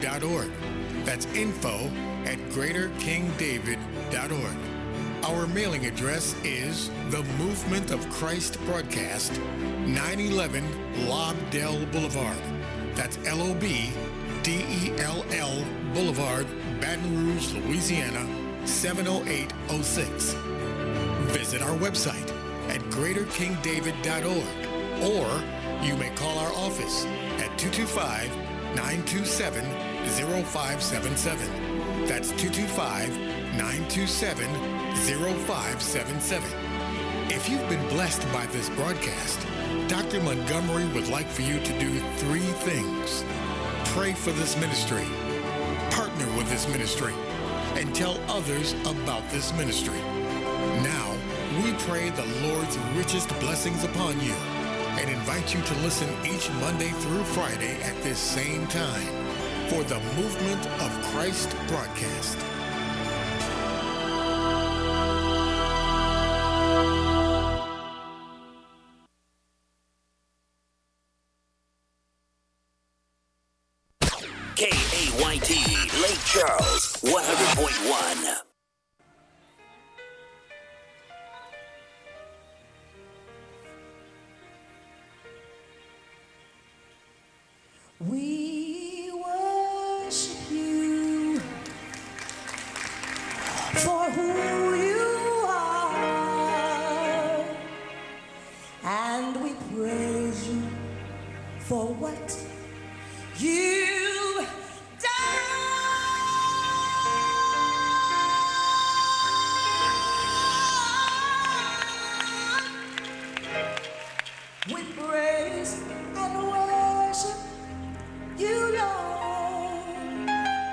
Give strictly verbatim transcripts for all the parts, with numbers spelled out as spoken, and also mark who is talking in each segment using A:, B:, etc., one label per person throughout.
A: dot org. That's info at greater king david dot org. Our mailing address is The Movement of Christ Broadcast, nine eleven Lobdell Boulevard. That's L O B D E L L Boulevard, Baton Rouge, Louisiana, seven oh eight oh six. Visit our website at greater king david dot org, or you may call our office at two two five, nine two seven, zero five seven seven. That's two two five, nine two seven, zero five seven seven. If you've been blessed by this broadcast, Doctor Montgomery would like for you to do three things. Pray for this ministry, partner with this ministry, and tell others about this ministry. Now, we pray the Lord's richest blessings upon you and invite you to listen each Monday through Friday at this same time for the Movement of Christ broadcast.
B: K A Y T, Lake Charles, one hundred point one.
C: We worship you for who you are, and we praise you for what you done. We praise and worship you, Lord.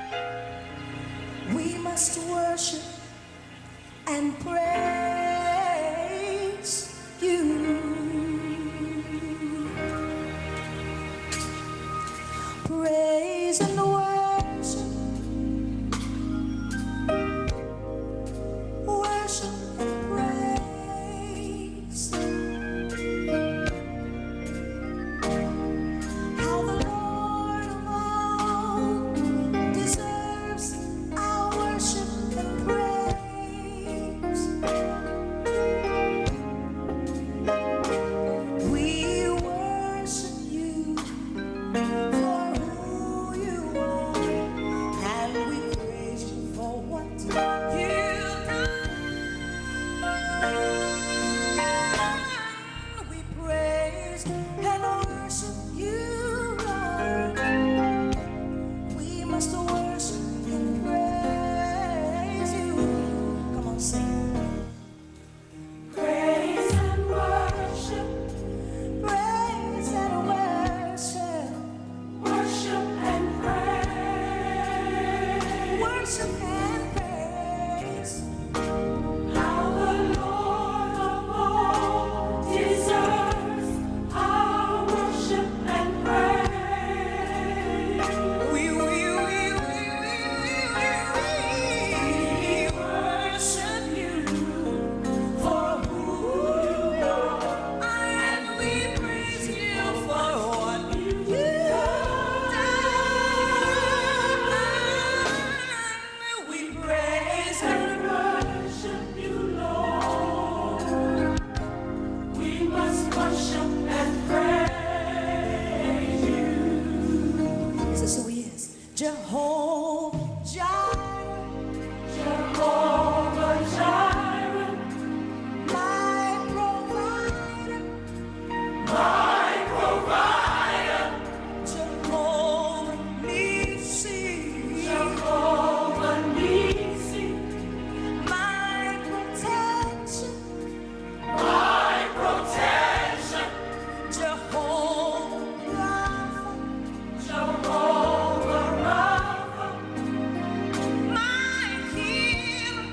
C: We must worship and praise you. Praise and worship, worship and praise. How the Lord of all deserves our worship and praise. We worship you for who you are, and we praise you for what you've done. We praise and worship you, Lord. We must worship and praise you. Come on, sing. Praise and worship, praise and worship, worship and praise, worship and praise. How the Lord of all deserves our worship and praise. We, we, we, we, we, we, we worship you for who you are, and we praise you for what you've done. We praise and worship you, Lord. We must worship and praise you. This is who he is. Jehovah Jireh, Jehovah Jireh, my provider, my provider, Jehovah Nissi, Jehovah Nissi, my protection, my protection, Jehovah Rapha, Jehovah Rapha, my healer,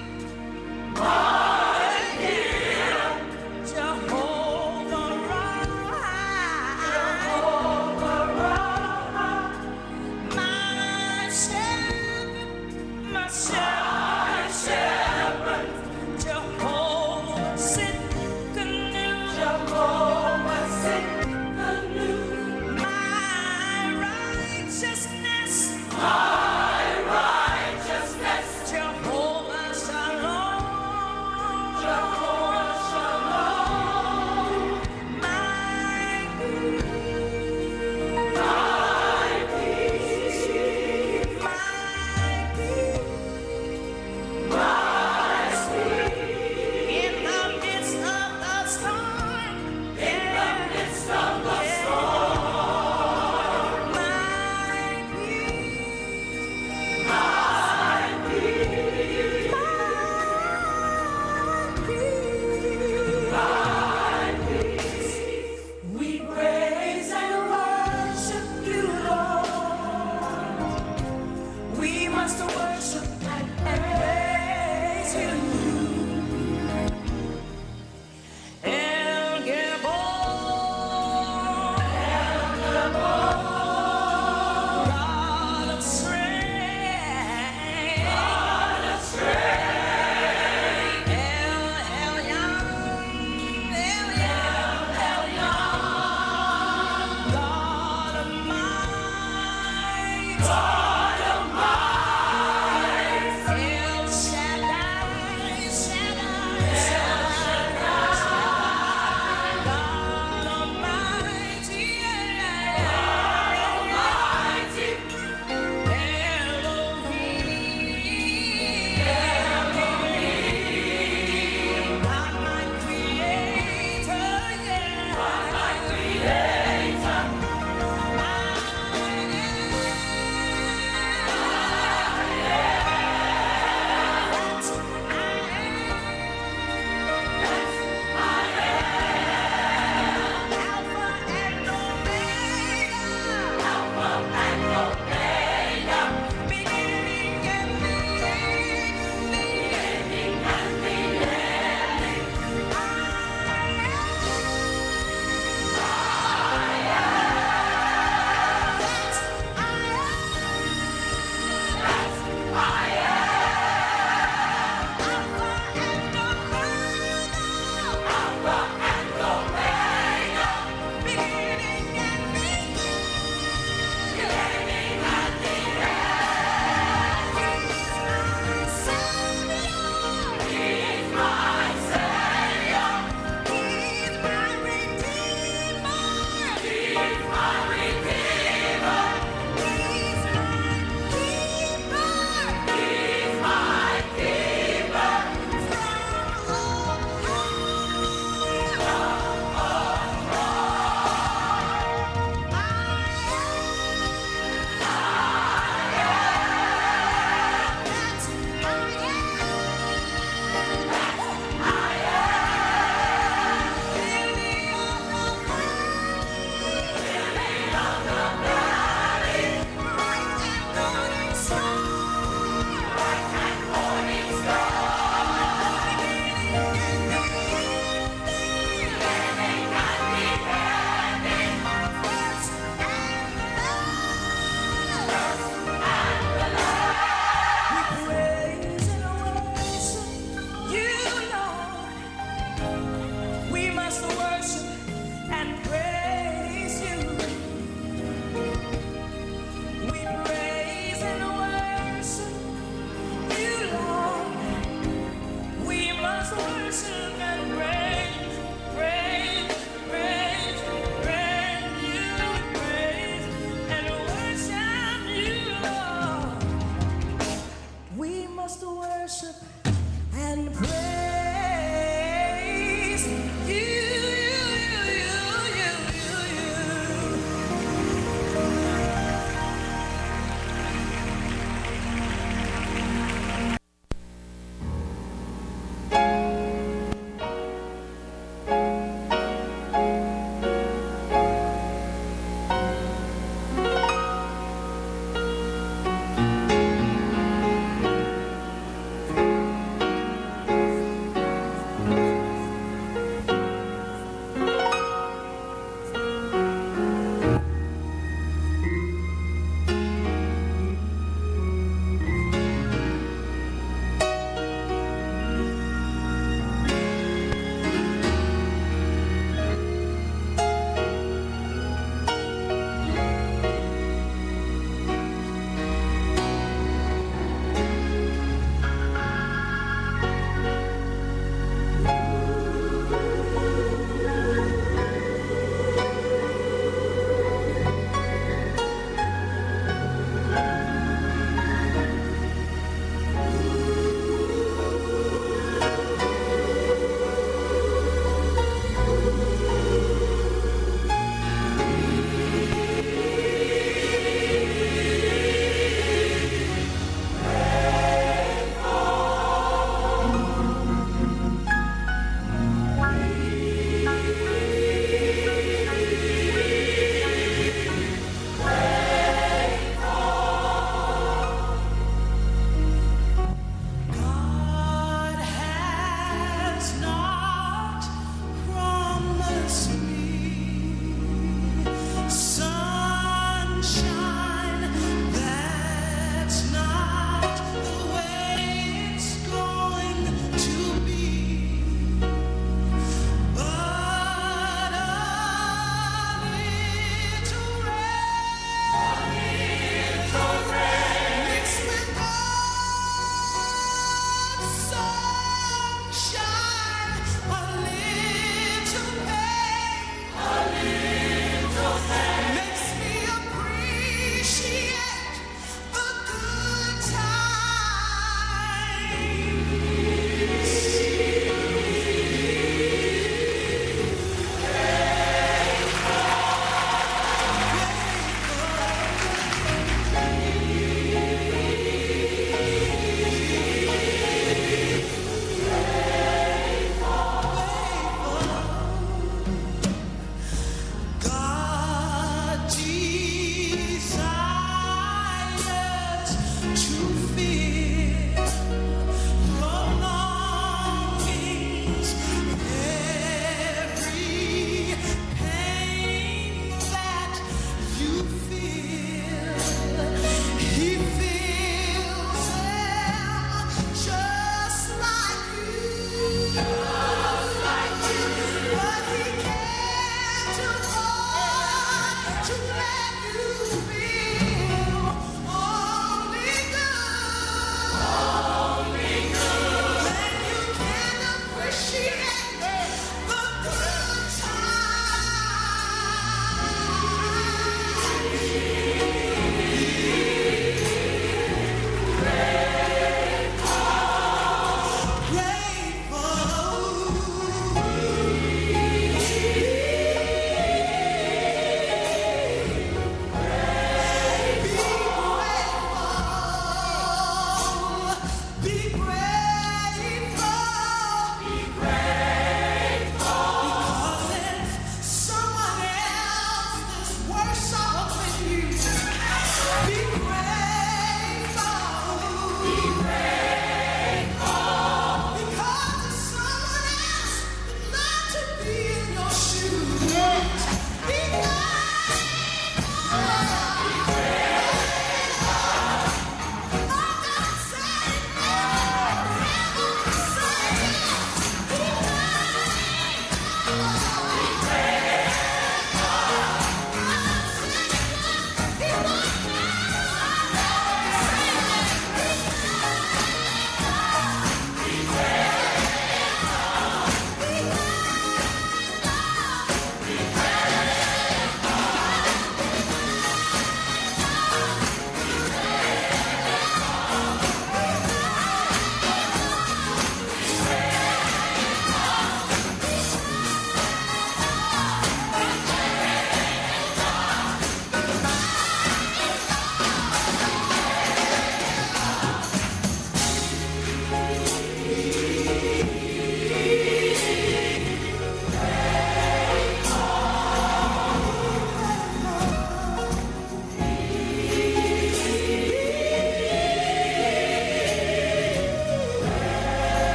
C: It's not